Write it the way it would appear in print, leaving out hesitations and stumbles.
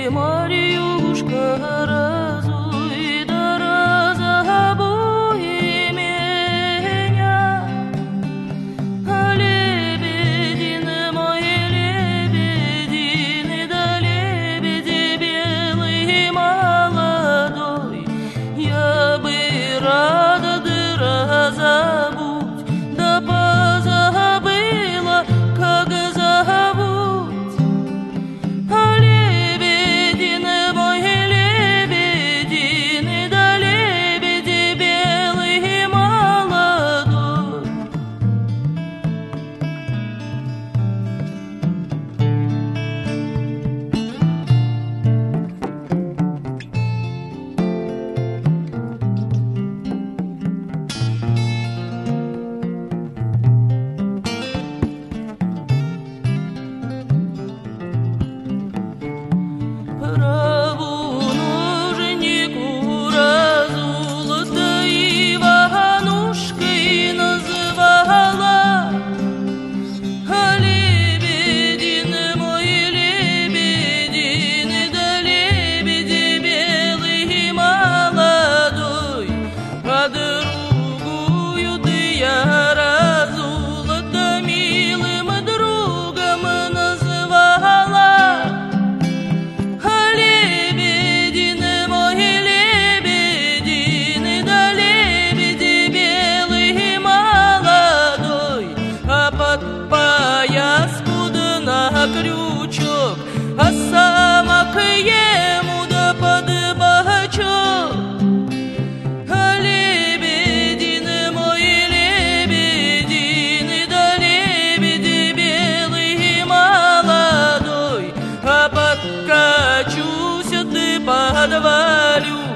Марьюшка, разуй да разобуй меня. Лебедин мой, лебедин, да лебеди белый молодой, я бы рада да разобуть, да позабыла, как зовут. Лебедин мой, лебедин, да лебеди белый молодой. Правоножнику разулата Иванушкой назвала. Лебедин мой, лебедин, да лебеди белый молодой, а другую ты я разулата милым другом назвала. Лебедин мой, лебедин, да лебеди белый молодой, а под пояску да на крючок, а самок ему да под бочок. Лебедин мой, лебедин, да лебеди белый молодой, а подкачусь ты подвалю.